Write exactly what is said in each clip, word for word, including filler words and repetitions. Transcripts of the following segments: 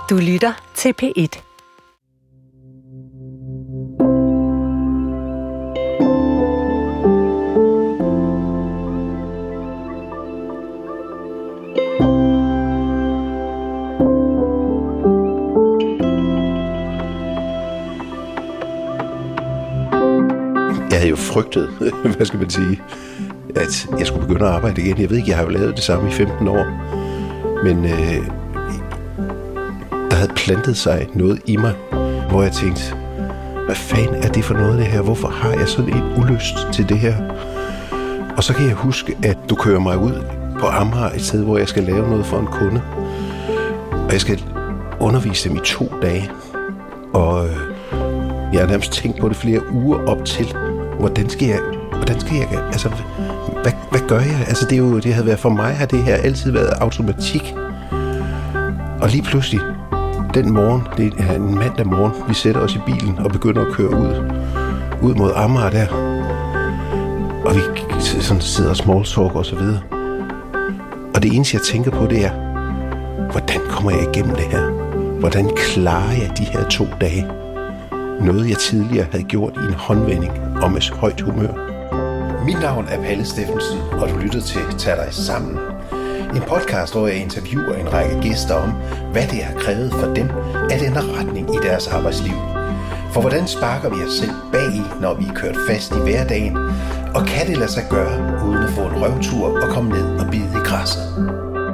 Du lytter til P et. Jeg havde jo frygtet, hvad skal man sige, at jeg skulle begynde at arbejde igen. Jeg ved ikke, jeg har jo lavet det samme i femten år. Men øh, der havde plantet sig noget i mig, hvor jeg tænkte, hvad fanden er det for noget det her? Hvorfor har jeg sådan en ulyst til det her? Og så kan jeg huske, at du kører mig ud på Amager, et sted, hvor jeg skal lave noget for en kunde. Og jeg skal undervise dem i to dage. Og øh, jeg har nærmest tænkt på det flere uger op til, hvordan skal jeg, hvordan skal jeg, altså, hvad, hvad gør jeg? Altså, det, er jo, det havde været for mig, har det her altid været automatik. Og lige pludselig, den morgen, det er en mandag morgen, vi sætter os i bilen og begynder at køre ud, ud mod Amager der. Og vi sådan sidder og smalltalk og så videre. Og det eneste, jeg tænker på, det er, hvordan kommer jeg igennem det her? Hvordan klarer jeg de her to dage? Noget, jeg tidligere havde gjort i en håndvending og med højt humør. Mit navn er Palle Steffensen, og du lytter til Tag dig sammen. En podcast, hvor jeg interviewer en række gæster om, hvad det har krævet for dem at ændre retning i deres arbejdsliv. For hvordan sparker vi os selv bag i, når vi er kørt fast i hverdagen? Og kan det lade sig gøre, uden at få en røvtur og komme ned og bide i græsset?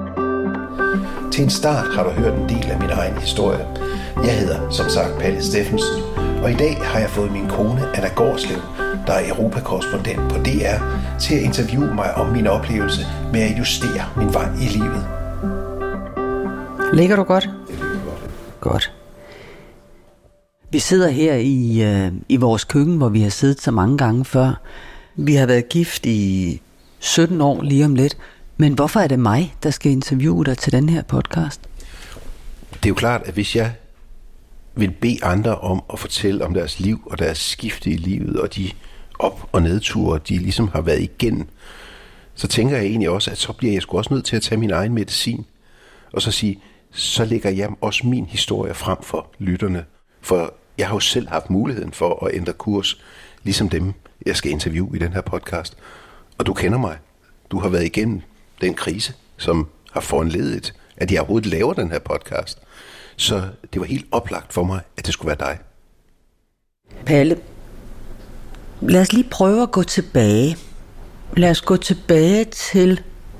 Til en start har du hørt en del af min egen historie. Jeg hedder, som sagt, Palle Steffensen, og i dag har jeg fået min kone, Anna Gårdslev, der er europakorrespondent på D R, til at interviewe mig om min oplevelse med at justere min vej i livet. Ligger du godt? Det ligger godt. Godt. Vi sidder her i, øh, i vores køkken, hvor vi har siddet så mange gange før. Vi har været gift i sytten år lige om lidt. Men hvorfor er det mig, der skal interviewe dig til den her podcast? Det er jo klart, at hvis jeg vil bede andre om at fortælle om deres liv og deres skifte i livet og de op- og nedture, de ligesom har været igennem, så tænker jeg egentlig også, at så bliver jeg sgu også nødt til at tage min egen medicin og så sige, så lægger jeg også min historie frem for lytterne. For jeg har jo selv haft muligheden for at ændre kurs, ligesom dem, jeg skal interviewe i den her podcast. Og du kender mig. Du har været igennem den krise, som har foranlediget, at jeg overhovedet laver den her podcast. Så det var helt oplagt for mig, at det skulle være dig. Palle, lad os lige prøve at gå tilbage. Lad os gå tilbage til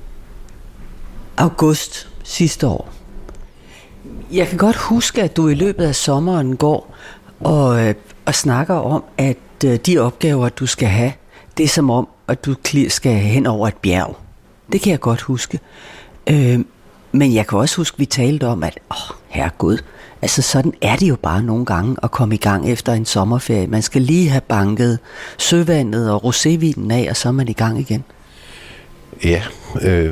august sidste år. Jeg kan godt huske, at du i løbet af sommeren går og, og snakker om, at de opgaver, du skal have, det er som om, at du skal hen over et bjerg. Det kan jeg godt huske. Øh, men jeg kan også huske, at vi talte om, at åh, herregud, altså sådan er det jo bare nogle gange at komme i gang efter en sommerferie. Man skal lige have banket søvandet og rosévinen af, og så er man i gang igen. Ja, øh,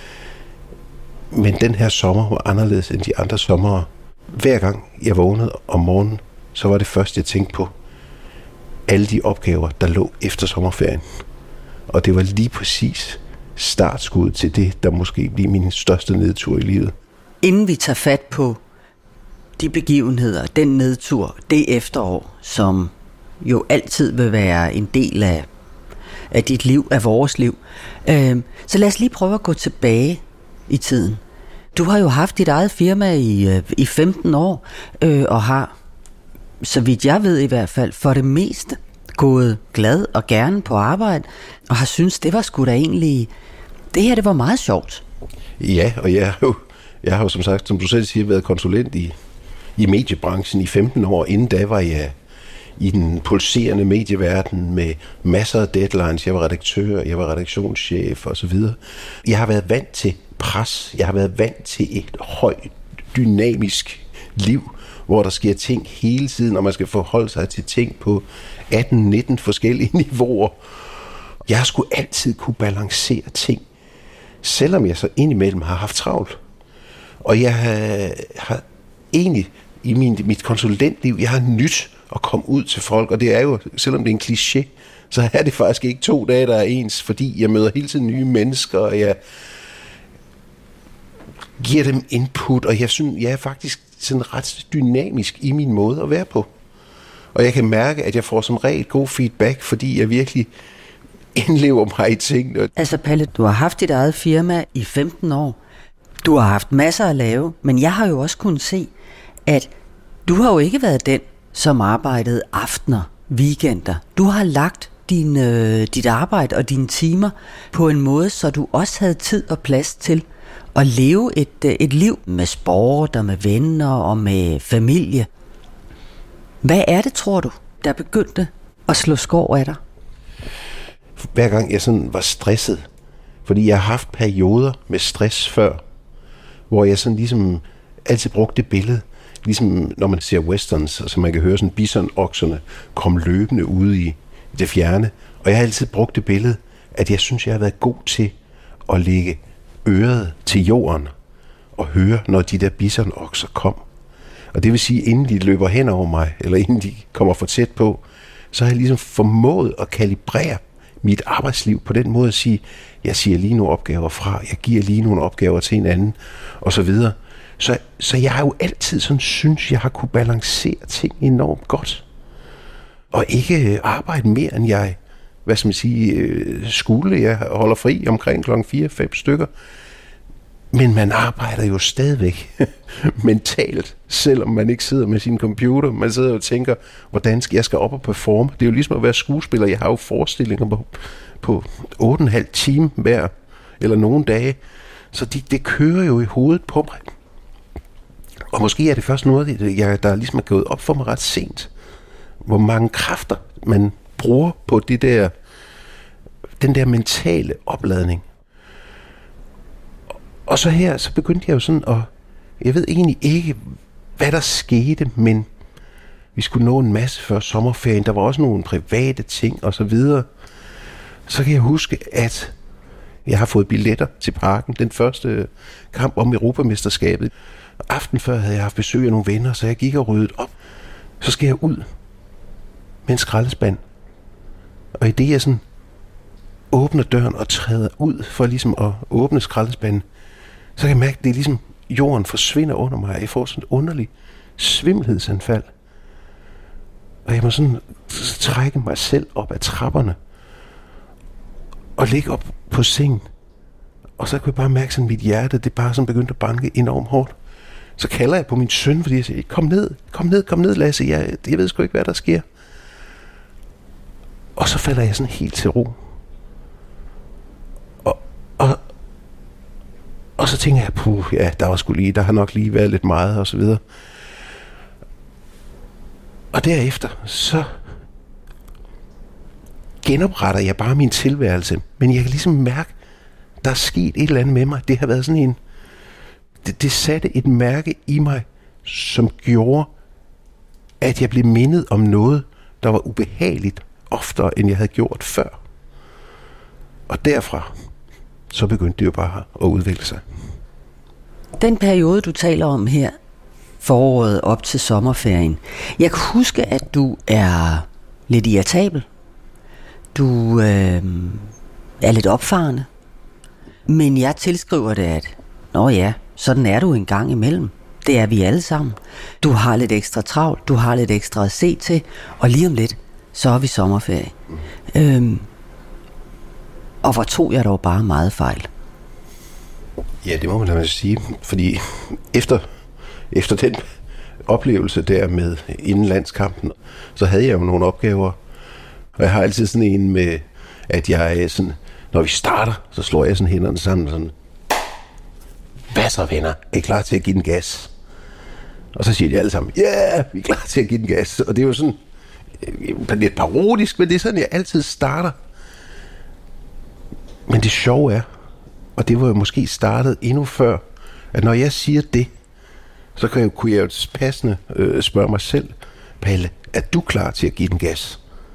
men den her sommer var anderledes end de andre sommer. Hver gang jeg vågnede om morgenen, så var det først, jeg tænkte på alle de opgaver, der lå efter sommerferien. Og det var lige præcis startskud til det, der måske bliver min største nedtur i livet. Inden vi tager fat på de begivenheder, den nedtur, det efterår, som jo altid vil være en del af, af dit liv, af vores liv, øh, så lad os lige prøve at gå tilbage i tiden. Du har jo haft dit eget firma i, i femten år, øh, og har, så vidt jeg ved i hvert fald, for det meste gået glad og gerne på arbejde, og har syntes, det var sgu da egentlig, det her, det var meget sjovt. Ja, og jeg har jo, jeg har jo som sagt, som du selv siger, været konsulent i, i mediebranchen i femten år. Inden da var jeg i den pulserende medieverden med masser af deadlines. Jeg var redaktør, jeg var redaktionschef og så videre. Jeg har været vant til pres. Jeg har været vant til et højt, dynamisk liv, hvor der sker ting hele tiden, og man skal forholde sig til ting på atten nitten forskellige niveauer. Jeg har sgu altid kunne balancere ting, selvom jeg så indimellem har haft travlt. Og jeg har, har egentlig i min, mit konsulentliv, jeg har nyt at komme ud til folk, og det er jo, selvom det er en kliché, så er det faktisk ikke to dage, der er ens, fordi jeg møder hele tiden nye mennesker, og jeg giver dem input, og jeg synes, jeg er faktisk sådan ret dynamisk i min måde at være på. Og jeg kan mærke, at jeg får som regel god feedback, fordi jeg virkelig indlever mig i ting. Altså Palle, du har haft dit eget firma i femten år. Du har haft masser at lave, men jeg har jo også kunnet se, at du har jo ikke været den, som arbejdede aftener, weekender. Du har lagt din, øh, dit arbejde og dine timer på en måde, så du også havde tid og plads til at leve et, øh, et liv med sport og med venner og med familie. Hvad er det, tror du, der begyndte at slå skår af dig? Hver gang jeg sådan var stresset, fordi jeg har haft perioder med stress før, hvor jeg sådan ligesom altid brugte det billede, ligesom når man ser westerns, så man kan høre sådan bisonokserne komme løbende ude i det fjerne. Og jeg har altid brugt det billede, at jeg synes, jeg har været god til at lægge øret til jorden og høre, når de der bisonokser kom. Og det vil sige, inden de løber hen over mig, eller inden de kommer for tæt på, så har jeg ligesom formået at kalibrere mit arbejdsliv på den måde at sige, jeg siger lige nogle opgaver fra, jeg giver lige nogle opgaver til en anden, og så videre. Så, så jeg har jo altid sådan synes, jeg har kunne balancere ting enormt godt. Og ikke arbejde mere, end jeg, hvad skal man sige, skulle. Jeg holder fri omkring klokken fire fem stykker. Men man arbejder jo stadigvæk mentalt, selvom man ikke sidder med sin computer. Man sidder og tænker, hvordan skal jeg skal op og performe. Det er jo ligesom at være skuespiller. Jeg har jo forestillinger på, på otte og en halv time hver, eller nogle dage. Så de, det kører jo i hovedet på mig. Og måske er det først noget, jeg, der ligesom er gået op for mig ret sent. Hvor mange kræfter man bruger på det der, den der mentale opladning. Og så her, så begyndte jeg jo sådan at, jeg ved egentlig ikke, hvad der skete, men vi skulle nå en masse før sommerferien. Der var også nogle private ting og så videre. Så kan jeg huske, at jeg har fået billetter til Parken. Den første kamp om Europamesterskabet. Aften før havde jeg haft besøg af nogle venner, så jeg gik og ryddede op. Så skal jeg ud med en skraldespand. Og i det jeg sådan åbner døren og træder ud for ligesom at åbne skraldespanden, så kan jeg mærke, at det er ligesom jorden forsvinder under mig. Jeg får sådan et underligt svimmelhedsanfald. Og jeg må sådan trække mig selv op ad trapperne og ligge op på sengen. Og så kunne jeg bare mærke, at mit hjerte, det bare sådan begyndte at banke enormt hårdt. Så kalder jeg på min søn, fordi jeg siger, kom ned, kom ned, kom ned, Lasse. Jeg, jeg ved sgu ikke, hvad der sker. Og så falder jeg sådan helt til ro. Og, og, og så tænker jeg, puh, ja, der var sgu lige, der har nok lige været lidt meget, og så videre. Og derefter, så genopretter jeg bare min tilværelse. Men jeg kan ligesom mærke, der er sket et eller andet med mig. Det har været sådan en, det, det satte et mærke i mig, som gjorde, at jeg blev mindet om noget, der var ubehageligt, oftere end jeg havde gjort før. Og derfra, så begyndte det jo bare at udvikle sig. Den periode, du taler om her, foråret op til sommerferien. Jeg kan huske, at du er lidt irritabel. Du øh, er lidt opfarende. Men jeg tilskriver det, at nå ja, sådan er du en gang imellem. Det er vi alle sammen. Du har lidt ekstra travlt, du har lidt ekstra at se til, og lige om lidt, så er vi sommerferie. Mm. Øhm, og hvor tog jeg dog bare meget fejl. Ja, det må man da sige, fordi efter, efter den oplevelse der med indenlandskampen, så havde jeg jo nogle opgaver, og jeg har altid sådan en med, at jeg sådan, når vi starter, så slår jeg sådan hænderne sammen sådan, hvad så venner, er I klar til at give den gas? Og så siger de alle sammen, ja, yeah, vi er klar til at give den gas. Og det er jo sådan, det er lidt parodisk, men det er sådan, jeg altid starter. Men det sjove er, og det var jo måske startet endnu før, at når jeg siger det, så kan jeg, kunne jeg jo passende øh, spørge mig selv, Palle, er du klar til at give den gas?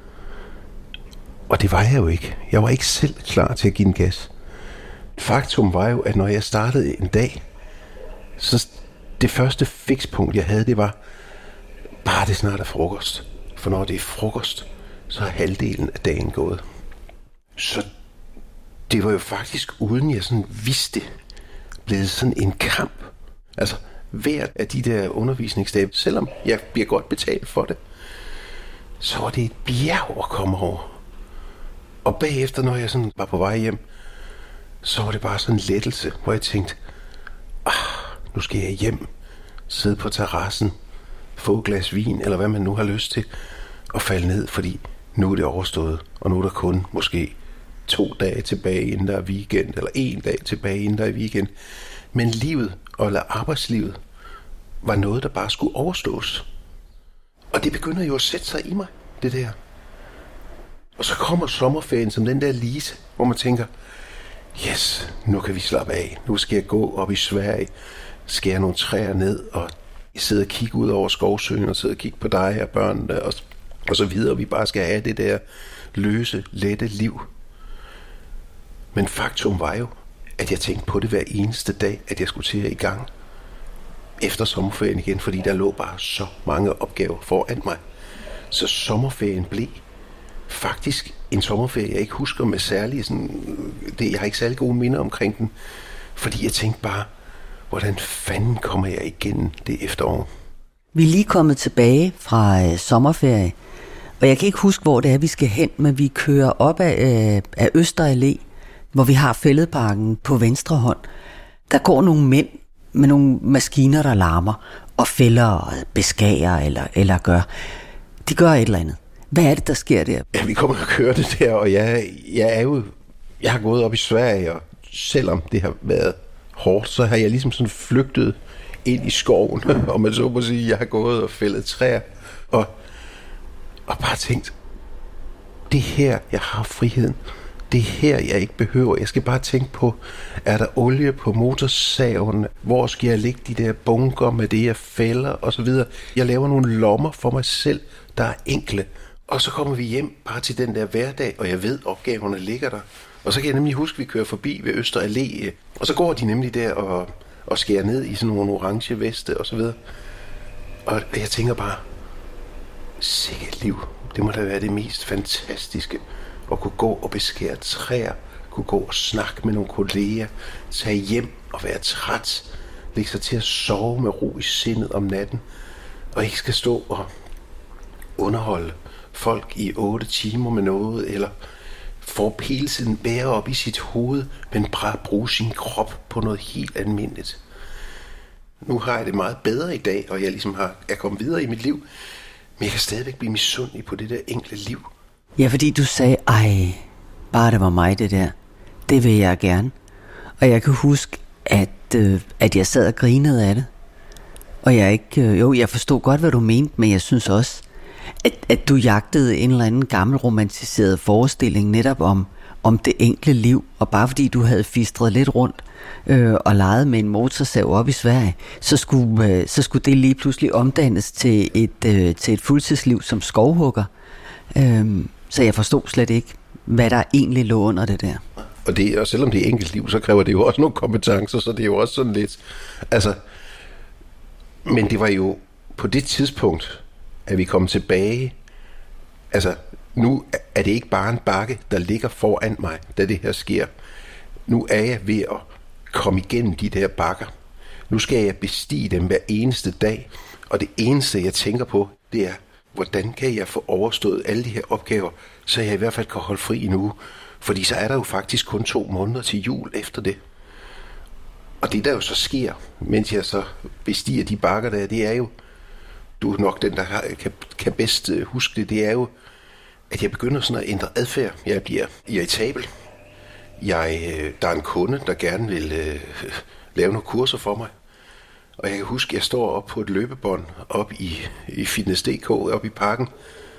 Og det var jeg jo ikke. Jeg var ikke selv klar til at give den gas. Faktum var jo, at når jeg startede en dag, så det første fikspunkt, jeg havde, det var, bare det snart er frokost. For når det er frokost, så er halvdelen af dagen gået. Så det var jo faktisk, uden jeg sådan vidste, blevet sådan en kamp. Altså, hver af de der undervisningsdage, selvom jeg bliver godt betalt for det, så var det et bjerg at komme over. Og bagefter, når jeg sådan var på vej hjem, så var det bare sådan en lettelse, hvor jeg tænkte, ah, nu skal jeg hjem, sidde på terrassen, få et glas vin, eller hvad man nu har lyst til, og falde ned, fordi nu er det overstået, og nu er der kun måske to dage tilbage, inden der er weekend, eller en dag tilbage, inden der er weekend. Men livet, eller arbejdslivet, var noget, der bare skulle overstås. Og det begynder jo at sætte sig i mig, det der. Og så kommer sommerferien som den der lise, hvor man tænker, yes, nu kan vi slappe af. Nu skal jeg gå op i Sverige, skære nogle træer ned, og sidde og kigge ud over skovsøen, og sidde og kigge på dig og børnene, og, og så videre. Vi bare skal have det der løse, lette liv. Men faktum var jo, at jeg tænkte på det hver eneste dag, at jeg skulle til at i gang efter sommerferien igen, fordi der lå bare så mange opgaver foran mig. Så sommerferien blev faktisk en sommerferie, jeg ikke husker med særlig sådan, det, jeg har ikke særlig gode minder omkring den, fordi jeg tænkte bare, hvordan fanden kommer jeg igennem det efterår? Vi er lige kommet tilbage fra øh, sommerferie, og jeg kan ikke huske, hvor det er, vi skal hen, men vi kører op af, øh, af Øster Allé, hvor vi har Fælledparken på venstre hånd. Der går nogle mænd med nogle maskiner, der larmer, og fælder og beskærer eller, eller gør. De gør et eller andet. Hvad er det, der sker der? Ja, vi kommer og kører det der, og jeg, jeg er jo, jeg har gået op i Sverige, og selvom det har været hårdt, så har jeg ligesom sådan flygtet ind i skoven, og man så må sige, jeg har gået og fældet træer, og, og bare tænkt, det her, jeg har friheden. Det her, jeg ikke behøver. Jeg skal bare tænke på, er der olie på motorsaven? Hvor skal jeg lægge de der bunker med det, jeg fælder? Og så videre. Jeg laver nogle lommer for mig selv, der er enkle. Og så kommer vi hjem bare til den der hverdag, og jeg ved, opgaverne ligger der. Og så kan jeg nemlig huske, at vi kører forbi ved Øster Allé, og så går de nemlig der og, og skærer ned i sådan nogle orange veste og så videre. Og jeg tænker bare, sikkert liv. Det må da være det mest fantastiske. At kunne gå og beskære træer, kunne gå og snakke med nogle kolleger, tage hjem og være træt, lægge sig til at sove med ro i sindet om natten, og ikke skal stå og underholde folk i otte timer med noget, eller få hele tiden bære op i sit hoved, men bare bruge sin krop på noget helt almindeligt. Nu har jeg det meget bedre i dag, og jeg ligesom har, er kommet videre i mit liv, men jeg kan stadigvæk blive misundelig på det der enkle liv. Ja, fordi du sagde, ej, bare det var mig det der. Det vil jeg gerne. Og jeg kan huske, at, øh, at jeg sad og grinede af det. Og jeg ikke, øh, jo, jeg forstod godt, hvad du mente, men jeg synes også, at, at du jagtede en eller anden gammel romantiseret forestilling netop om, om det enkle liv. Og bare fordi du havde fistret lidt rundt øh, og leget med en motorsav op i Sverige, så skulle, øh, så skulle det lige pludselig omdannes til et, øh, til et fuldtidsliv som skovhugger. Øh, Så jeg forstod slet ikke, hvad der egentlig lå under det der. Og, det, og selvom det er enkelt liv, så kræver det jo også nogle kompetencer, så det er jo også sådan lidt... Altså, men det var jo på det tidspunkt, at vi kom tilbage... Altså, nu er det ikke bare en bakke, der ligger foran mig, da det her sker. Nu er jeg ved at komme igennem de der bakker. Nu skal jeg bestige dem hver eneste dag, og det eneste, jeg tænker på, det er... Hvordan kan jeg få overstået alle de her opgaver, så jeg i hvert fald kan holde fri en uge? Fordi så er der jo faktisk kun to måneder til jul efter det. Og det der jo så sker, mens jeg så bestiger de bakker der, det er jo, du er nok den, der kan, kan bedst huske det, det er jo, at jeg begynder sådan at ændre adfærd. Jeg bliver irritabel. Jeg, der er en kunde, der gerne vil øh, lave nogle kurser for mig. Og jeg kan huske, at jeg står op på et løbebånd op i, i Fitness punktum d k op i parken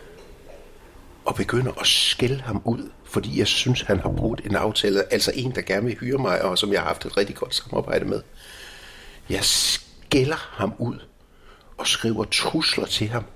og begynder at skælde ham ud, fordi jeg synes, han har brugt en aftale, altså en, der gerne vil hyre mig, og som jeg har haft et rigtig godt samarbejde med. Jeg skælder ham ud og skriver trusler til ham.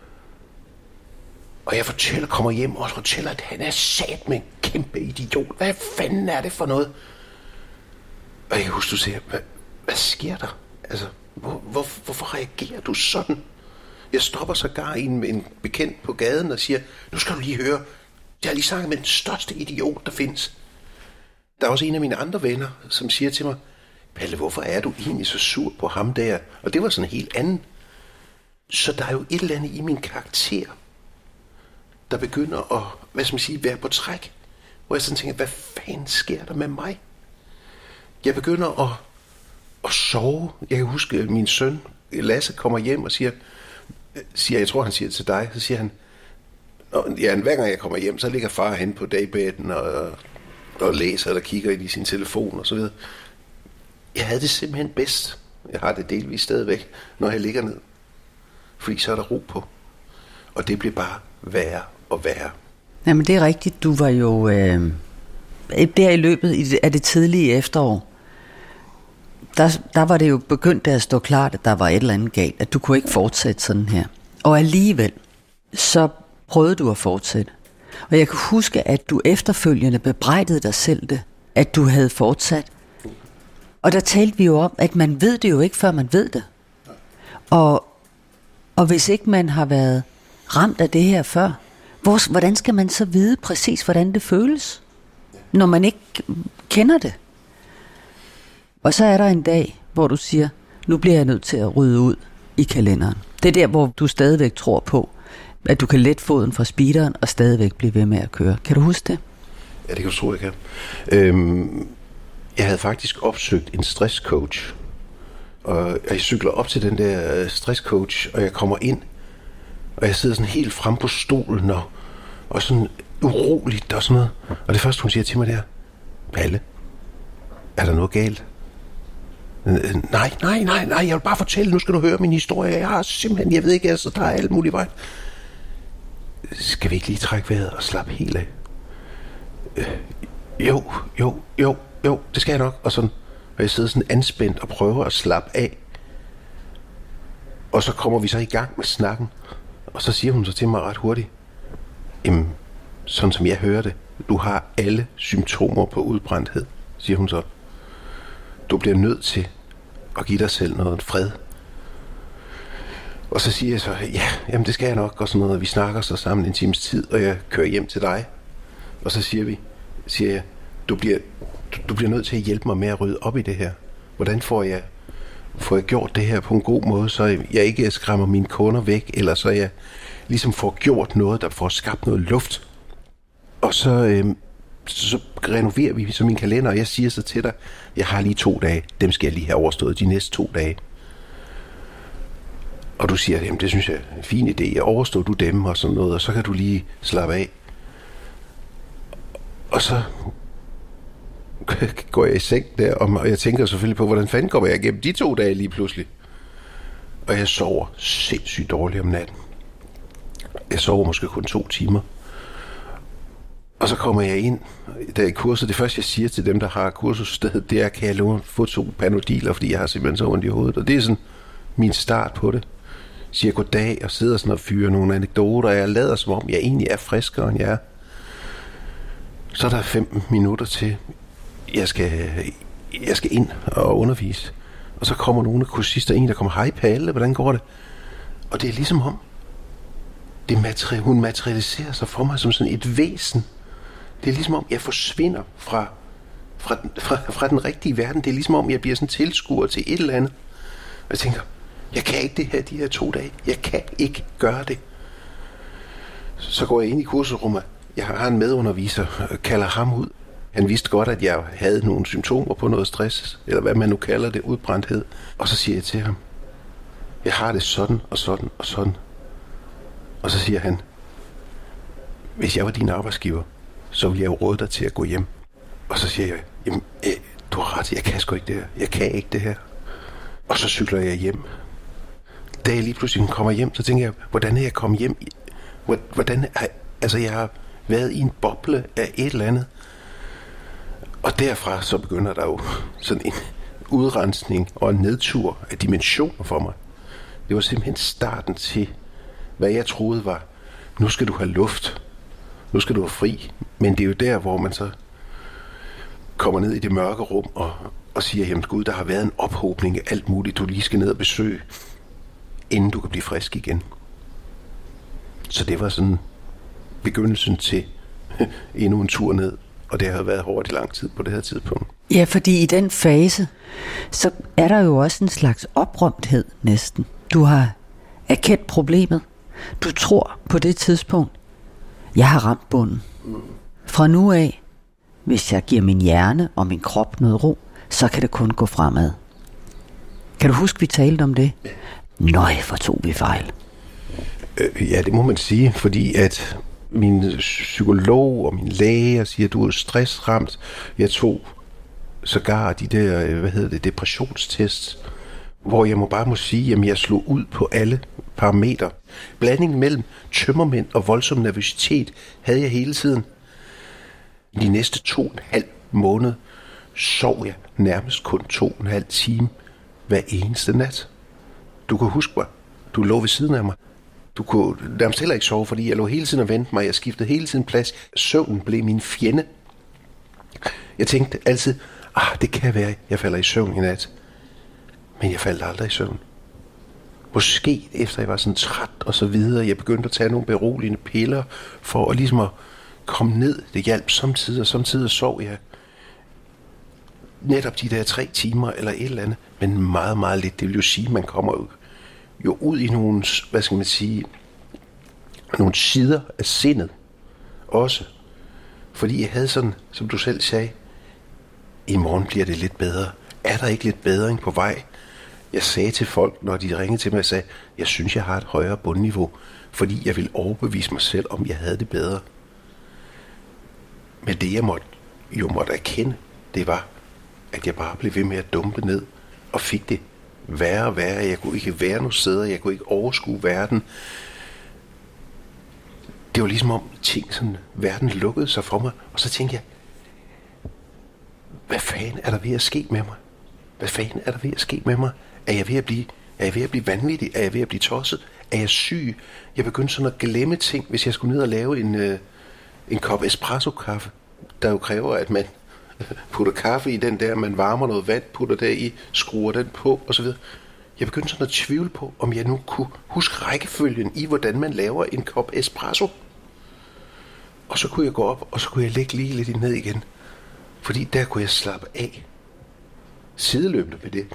Og jeg fortæller, kommer hjem og fortæller, at han er sat med en kæmpe idiot. Hvad fanden er det for noget? Og jeg kan huske, du siger, hvad, hvad sker der? Altså, hvor, hvor, hvorfor reagerer du sådan? Jeg stopper sågar en, en bekendt på gaden og siger, nu skal du lige høre, jeg har lige snakket med den største idiot, der findes. Der er også en af mine andre venner, som siger til mig, Palle, hvorfor er du egentlig så sur på ham der? Og det var sådan en helt anden. Så der er jo et eller andet i min karakter, der begynder at, hvad skal man sige, være på træk. Hvor jeg sådan tænker, hvad fanden sker der med mig? Jeg begynder at, at sove. Jeg kan huske, at min søn, Lasse, kommer hjem og siger, siger, jeg tror han siger det til dig, så siger han, ja, hver gang jeg kommer hjem, så ligger far hen på dagbedden og, og læser eller kigger i sin telefon og så videre. Jeg havde det simpelthen bedst. Jeg har det delvis stadigvæk, når jeg ligger ned. Fordi så er der ro på. Og det bliver bare værre og værre. Jamen det er rigtigt. Du var jo øh, der i løbet af det tidlige efterår. Der, der var det jo begyndt at stå klart, at der var et eller andet galt. At du kunne ikke fortsætte sådan her. Og alligevel, så prøvede du at fortsætte. Og jeg kan huske, at du efterfølgende bebrejdede dig selv det, at du havde fortsat. Og der talte vi jo om, at man ved det jo ikke, før man ved det. Og, og hvis ikke man har været ramt af det her før, hvor, hvordan skal man så vide præcis, hvordan det føles, når man ikke kender det? Og så er der en dag, hvor du siger, nu bliver jeg nødt til at rydde ud i kalenderen. Det er der, hvor du stadigvæk tror på, at du kan lette foden fra speederen og stadigvæk blive ved med at køre. Kan du huske det? Ja, det kan du tro, jeg kan. Øhm, jeg havde faktisk opsøgt en stresscoach, og jeg cykler op til den der stresscoach, og jeg kommer ind, og jeg sidder sådan helt frem på stolen, og, og sådan uroligt og sådan noget. Og det første, hun siger til mig, der, Palle, er der noget galt? Nej, nej, nej, nej, jeg vil bare fortælle, nu skal du høre min historie. Jeg har simpelthen, jeg ved ikke, altså, der er alt muligt vej. Skal vi ikke lige trække vejret og slappe helt af? Øh, jo, jo, jo, jo, det skal jeg nok. Og sådan, og jeg sidder sådan anspændt og prøver at slappe af. Og så kommer vi så i gang med snakken. Og så siger hun så til mig ret hurtigt, jamen, sådan som jeg hører det, du har alle symptomer på udbrændthed, siger hun så. Du bliver nødt til at give dig selv noget fred. Og så siger jeg så, ja, jamen det skal jeg nok, og sådan noget. Vi snakker så sammen en times tid, og jeg kører hjem til dig. Og så siger vi, siger jeg, du bliver, du, du bliver nødt til at hjælpe mig med at rydde op i det her. Hvordan får jeg, får jeg gjort det her på en god måde, så jeg ikke skræmmer mine kunder væk, eller så jeg ligesom får gjort noget, der får skabt noget luft. Og så, øhm, så renoverer vi så min kalender, og jeg siger så til dig, jeg har lige to dage, dem skal jeg lige have overstået de næste to dage. Og du siger, jamen det synes jeg er en fin idé, jeg overstår du dem og sådan noget, og så kan du lige slappe af. Og så går jeg i seng der, og jeg tænker selvfølgelig på, hvordan fanden kommer jeg igennem de to dage lige pludselig. Og jeg sover sindssygt dårligt om natten. Jeg sover måske kun to timer. Og så kommer jeg ind, der i kurset, det første jeg siger til dem, der har kursusstedet, det er, kan jeg låne få to Panodiler, fordi jeg har simpelthen så ondt i hovedet. Og det er sådan min start på det. Siger goddag og sidder sådan og fyrer nogle anekdoter, og jeg lader som om, jeg egentlig er friskere end jeg er. Så er der femten minutter til, jeg skal, jeg skal ind og undervise. Og så kommer nogle af kursister, en der kommer, hej Palle, hvordan går det? Og det er ligesom om, det materi- hun materialiserer sig for mig som sådan et væsen. Det er ligesom om, jeg forsvinder fra, fra, fra, fra den rigtige verden. Det er ligesom om, jeg bliver sådan tilskuer til et eller andet. Og jeg tænker, jeg kan ikke det her de her to dage. Jeg kan ikke gøre det. Så går jeg ind i kursusrummet. Jeg har en medunderviser, kalder ham ud. Han vidste godt, at jeg havde nogle symptomer på noget stress, eller hvad man nu kalder det, udbrændthed. Og så siger jeg til ham, jeg har det sådan og sådan og sådan. Og så siger han, hvis jeg var din arbejdsgiver, så ville jeg jo råde dig til at gå hjem. Og så siger jeg, jamen, øh, du har ret, jeg kan sgu ikke det her. Jeg kan ikke det her. Og så cykler jeg hjem. Da jeg lige pludselig kommer hjem, så tænker jeg, hvordan er jeg kommet hjem? Hvordan er, altså jeg har været i en boble af et eller andet. Og derfra så begynder der jo sådan en udrensning og en nedtur af dimensioner for mig. Det var simpelthen starten til, hvad jeg troede var, nu skal du have luft, nu skal du have fri. Men det er jo der, hvor man så kommer ned i det mørke rum og, og siger, jamen Gud, der har været en ophobning af alt muligt, du lige skal ned og besøge, inden du kan blive frisk igen. Så det var sådan begyndelsen til endnu en tur ned, og det har været hårdt i lang tid på det her tidspunkt. Ja, fordi i den fase, så er der jo også en slags oprømthed næsten. Du har erkendt problemet. Du tror på det tidspunkt, jeg har ramt bunden. Fra nu af, hvis jeg giver min hjerne og min krop noget ro, så kan det kun gå fremad. Kan du huske, vi talte om det? Nøj, hvor tog vi fejl. Øh, ja, det må man sige, fordi at min psykolog og min læge siger, at du er stressramt. Jeg tog sågar de der, hvad hedder det, depressionstests, hvor jeg må bare må sige, at jeg slog ud på alle parametre. Blandingen mellem tømmermænd og voldsom nervøsitet havde jeg hele tiden. I de næste to og en halv måned sov jeg nærmest kun to og en halv time hver eneste nat. Du kan huske mig. Du lå ved siden af mig. Du kunne nærmest heller ikke sove, fordi jeg lå hele tiden og ventede mig. Jeg skiftede hele tiden plads. Søvnen blev min fjende. Jeg tænkte altid, ah, det kan være, jeg falder i søvn i nat. Men jeg faldt aldrig i søvn. Måske efter jeg var sådan træt og så videre, jeg begyndte at tage nogle beroligende piller for at ligesom at komme ned. Det hjalp samtidig, og samtidig sov jeg netop de der tre timer eller et eller andet, men meget, meget lidt. Det vil jo sige, at man kommer jo, jo ud i nogle, hvad skal man sige, nogle sider af sindet også. Fordi jeg havde sådan, som du selv sagde, i morgen bliver det lidt bedre. Er der ikke lidt bedring på vej? Jeg sagde til folk, når de ringede til mig, jeg sagde, jeg synes, jeg har et højere bundniveau, fordi jeg ville overbevise mig selv, om jeg havde det bedre. Men det, jeg måtte, jo måtte erkende, det var, at jeg bare blev ved med at dumpe ned, og fik det værre og værre. Jeg kunne ikke være nogen steder, jeg kunne ikke overskue verden. Det var ligesom om ting, sådan, verden lukkede sig for mig, og så tænkte jeg, hvad fanden er der ved at ske med mig? Hvad fanden er der ved at ske med mig? Er jeg ved at blive, er jeg ved at blive vanvittig? Er jeg ved at blive tosset? Er jeg syg? Jeg begyndte sådan at glemme ting, hvis jeg skulle ned og lave en, øh, en kop espresso-kaffe, der jo kræver, at man putter kaffe i den der, man varmer noget vand, putter der i, skruer den på, osv. Jeg begyndte sådan at tvivle på, om jeg nu kunne huske rækkefølgen i, hvordan man laver en kop espresso. Og så kunne jeg gå op, og så kunne jeg lægge lige lidt ned igen. Fordi der kunne jeg slappe af. Sideløbende med det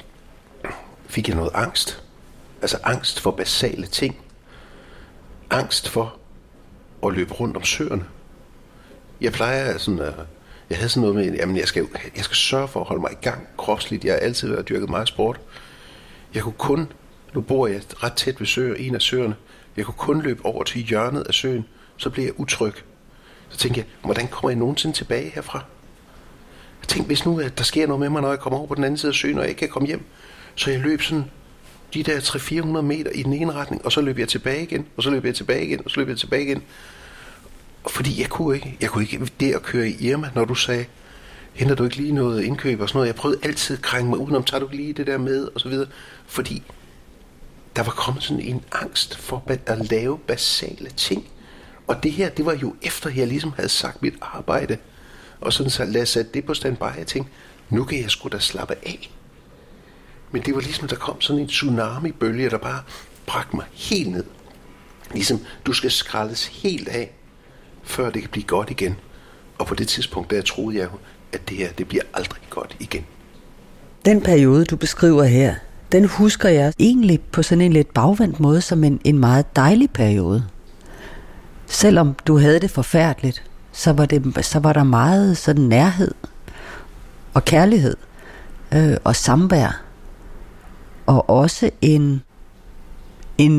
fik jeg noget angst. Altså angst for basale ting. Angst for at løbe rundt om søerne. Jeg plejer sådan at... Jeg havde sådan noget med, jamen jeg skal, jeg skal sørge for at holde mig i gang kropsligt. Jeg har altid været dyrket meget sport. Jeg kunne kun... Nu bor jeg ret tæt ved søer, en af søerne. Jeg kunne kun løbe over til hjørnet af søen. Så blev jeg utryg. Så tænkte jeg, hvordan kommer jeg nogensinde tilbage herfra? Jeg tænkte, hvis nu at der sker noget med mig, når jeg kommer over på den anden side af søen, og jeg ikke kan komme hjem. Så jeg løb sådan de der tre hundrede til fire hundrede meter i den ene retning, og så løb jeg tilbage igen, og så løb jeg tilbage igen, og så løb jeg tilbage igen. Fordi jeg kunne ikke, jeg kunne ikke det at køre i Irma, når du sagde, henter du ikke lige noget indkøb og sådan noget. Jeg prøvede altid at krænge mig udenom, tager du lige det der med, og så videre. Fordi der var kommet sådan en angst for at lave basale ting. Og det her, det var jo efter, jeg ligesom havde sagt mit arbejde. Og sådan så lad jeg sætte det på standby. Jeg tænkte, nu kan jeg sgu da slappe af. Men det var ligesom, der kom sådan en tsunami-bølge, der bare bragte mig helt ned. Ligesom, du skal skraldes helt af, før det kan blive godt igen. Og på det tidspunkt, der troede jeg jo, at det her, det bliver aldrig godt igen. Den periode, du beskriver her, den husker jeg egentlig på sådan en lidt bagvendt måde, som en, en meget dejlig periode. Selvom du havde det forfærdeligt, så var, det, så var der meget sådan nærhed og kærlighed øh, og samvær. Og også en, en,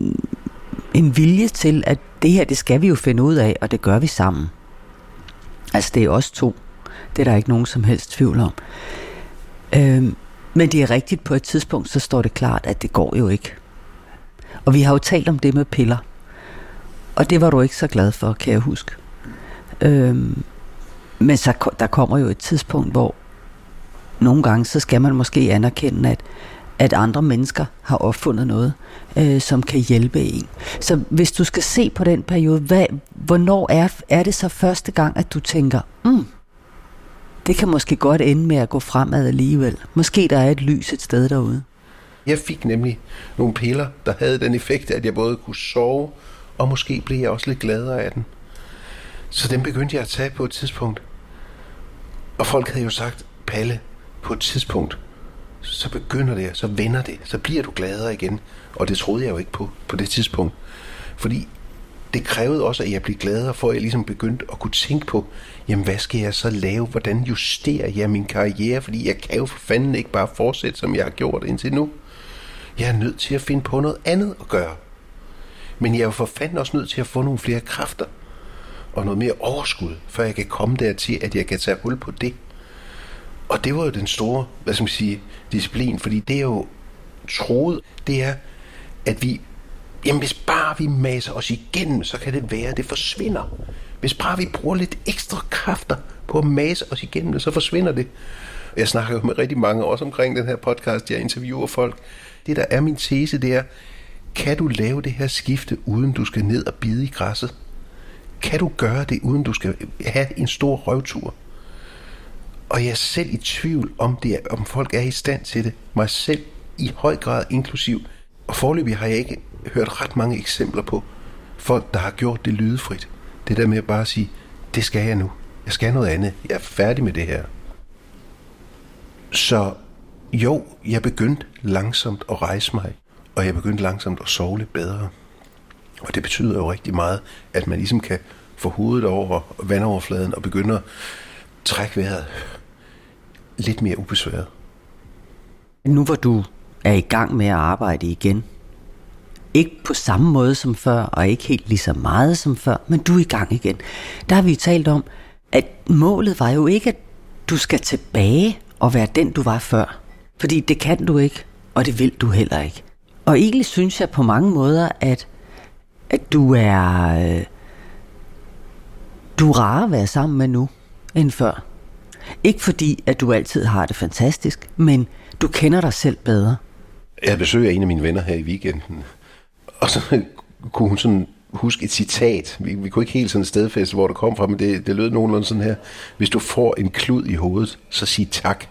en vilje til, at det her, det skal vi jo finde ud af, og det gør vi sammen. Altså, det er os to. Det er der ikke nogen som helst tvivl om. Øhm, men det er rigtigt, på et tidspunkt, så står det klart, at det går jo ikke. Og vi har jo talt om det med piller. Og det var du ikke så glad for, kan jeg huske. Øhm, men så, der kommer jo et tidspunkt, hvor nogle gange, så skal man måske anerkende, at at andre mennesker har opfundet noget, øh, som kan hjælpe en. Så hvis du skal se på den periode, hvad, hvornår er, er det så første gang, at du tænker, mm, det kan måske godt ende med at gå fremad alligevel. Måske der er et lys et sted derude. Jeg fik nemlig nogle piller, der havde den effekt, at jeg både kunne sove, og måske blev jeg også lidt gladere af den. Så den begyndte jeg at tage på et tidspunkt. Og folk havde jo sagt, Palle, på et tidspunkt, så begynder det, så vender det, så bliver du gladere igen. Og det troede jeg jo ikke på, på det tidspunkt. Fordi det krævede også, at jeg blev gladere, for at jeg ligesom begyndte at kunne tænke på, jamen hvad skal jeg så lave? Hvordan justerer jeg min karriere? Fordi jeg kan jo for fanden ikke bare fortsætte, som jeg har gjort indtil nu. Jeg er nødt til at finde på noget andet at gøre. Men jeg er jo for fanden også nødt til at få nogle flere kræfter og noget mere overskud, før jeg kan komme dertil, at jeg kan tage hul på det. Og det var jo den store, hvad skal man sige, disciplin, fordi det er jo troet, det er, at vi, jamen hvis bare vi maser os igennem, så kan det være, at det forsvinder. Hvis bare vi bruger lidt ekstra kræfter på at mase os igennem, så forsvinder det. Jeg snakker jo med rigtig mange, også omkring den her podcast, jeg interviewer folk. Det der er min tese, det er, kan du lave det her skifte, uden du skal ned og bide i græsset? Kan du gøre det, uden du skal have en stor røvtur? Og jeg er selv i tvivl om det, om folk er i stand til det. Mig selv i høj grad inklusiv. Og foreløbig har jeg ikke hørt ret mange eksempler på folk, der har gjort det lydefrit. Det der med at bare sige, det skal jeg nu. Jeg skal noget andet. Jeg er færdig med det her. Så jo, jeg begyndte langsomt at rejse mig. Og jeg begyndte langsomt at sove lidt bedre. Og det betyder jo rigtig meget, at man ligesom kan få hovedet over vandoverfladen og begynde at trække vejret lidt mere ubesværet. Nu hvor du er i gang med at arbejde igen, ikke på samme måde som før, og ikke helt lige så meget som før, men du er i gang igen. Der har vi talt om, at målet var jo ikke, at du skal tilbage og være den, du var før. Fordi det kan du ikke, og det vil du heller ikke. Og egentlig synes jeg på mange måder, at, at du er, øh, du er rar at være sammen med nu, end før. Ikke fordi, at du altid har det fantastisk, men du kender dig selv bedre. Jeg besøger en af mine venner her i weekenden, og så kunne hun sådan huske et citat. Vi, vi kunne ikke helt sådan stedfæste, hvor det kom fra, men det, det lød nogenlunde sådan her. Hvis du får en klud i hovedet, så sig tak.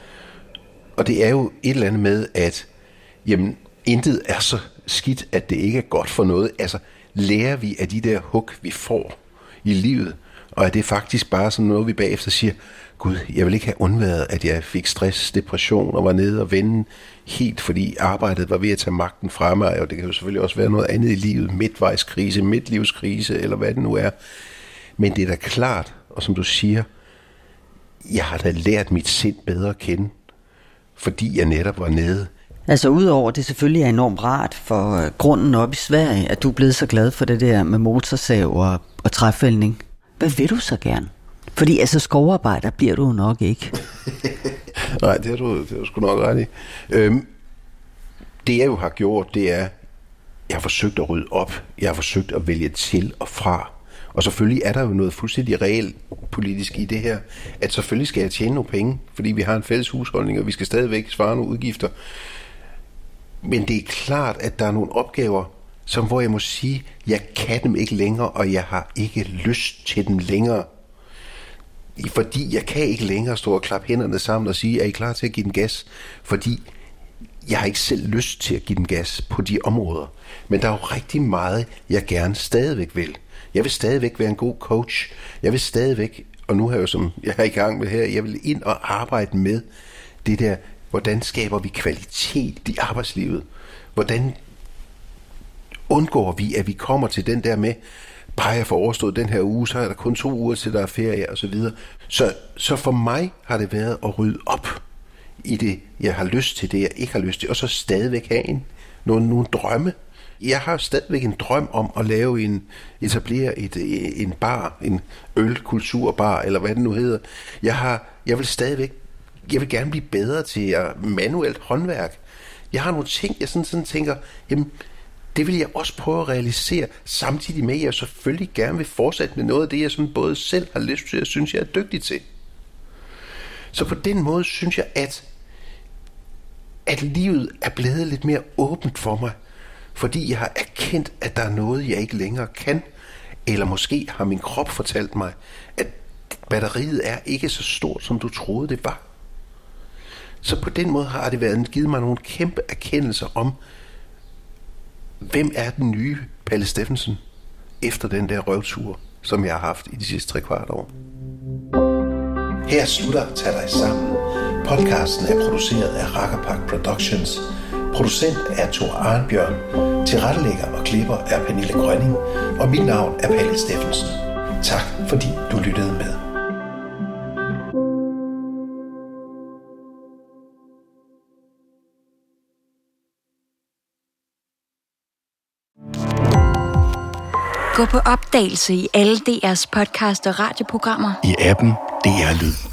Og det er jo et eller andet med, at jamen, intet er så skidt, at det ikke er godt for noget. Altså, lærer vi af de der hug, vi får i livet, og er det faktisk bare sådan noget, vi bagefter siger, Gud, jeg vil ikke have undværet, at jeg fik stress, depression og var nede og vende helt, fordi arbejdet var ved at tage magten fra mig, og det kan jo selvfølgelig også være noget andet i livet, midtvejskrise, midtlivskrise, eller hvad det nu er. Men det er da klart, og som du siger, jeg har da lært mit sind bedre at kende, fordi jeg netop var nede. Altså udover det selvfølgelig er enormt rart for grunden op i Sverige, at du er blevet så glad for det der med motorsav og, og træfældning. Hvad vil du så gerne? Fordi altså skovarbejder bliver du nok ikke. Nej, det har du, det har du sgu nok ret i. Øhm, det jeg jo har gjort, det er, jeg har forsøgt at rydde op. Jeg har forsøgt at vælge til og fra. Og selvfølgelig er der jo noget fuldstændig reelt politisk i det her, at selvfølgelig skal jeg tjene nogle penge, fordi vi har en fælles husholdning, og vi skal stadigvæk svare nogle udgifter. Men det er klart, at der er nogle opgaver, som hvor jeg må sige, jeg kan dem ikke længere, og jeg har ikke lyst til dem længere. Fordi jeg kan ikke længere stå og klappe hænderne sammen og sige, er I klar til at give den gas? Fordi jeg har ikke selv lyst til at give den gas på de områder. Men der er jo rigtig meget, jeg gerne stadigvæk vil. Jeg vil stadigvæk være en god coach. Jeg vil stadigvæk, og nu har jeg jo som jeg er i gang med her, jeg vil ind og arbejde med det der, hvordan skaber vi kvalitet i arbejdslivet? Hvordan undgår vi, at vi kommer til den der med, bare jeg får overstået den her uge, så er der kun to uger til, der er ferie og så videre. Så, så for mig har det været at rydde op i det, jeg har lyst til, det jeg ikke har lyst til, og så stadigvæk have en, nogle, nogle drømme. Jeg har stadigvæk en drøm om at lave en, etablere et, en bar, en ølkulturbar, eller hvad det nu hedder. Jeg har, jeg vil stadigvæk, jeg vil gerne blive bedre til manuelt håndværk. Jeg har nogle ting, jeg sådan, sådan tænker, jamen, det vil jeg også prøve at realisere, samtidig med, at jeg selvfølgelig gerne vil fortsætte med noget af det, jeg sådan både selv har lyst til, og synes, jeg er dygtig til. Så på den måde synes jeg, at, at livet er blevet lidt mere åbent for mig, fordi jeg har erkendt, at der er noget, jeg ikke længere kan, eller måske har min krop fortalt mig, at batteriet er ikke så stort, som du troede, det var. Så på den måde har det været givet mig nogle kæmpe erkendelser om, hvem er den nye Palle Steffensen efter den der røvtur, som jeg har haft i de sidste tre kvart år. Her slutter Tag dig sammen. Podcasten er produceret af Rakkerpak Productions. Producent er Thor Arnbjørn. Tilrettelægger og klipper er Pernille Grønning. Og mit navn er Palle Steffensen. Tak fordi du lyttede med. Gå på opdagelse i alle D R's podcast og radioprogrammer. I appen D R Lyd.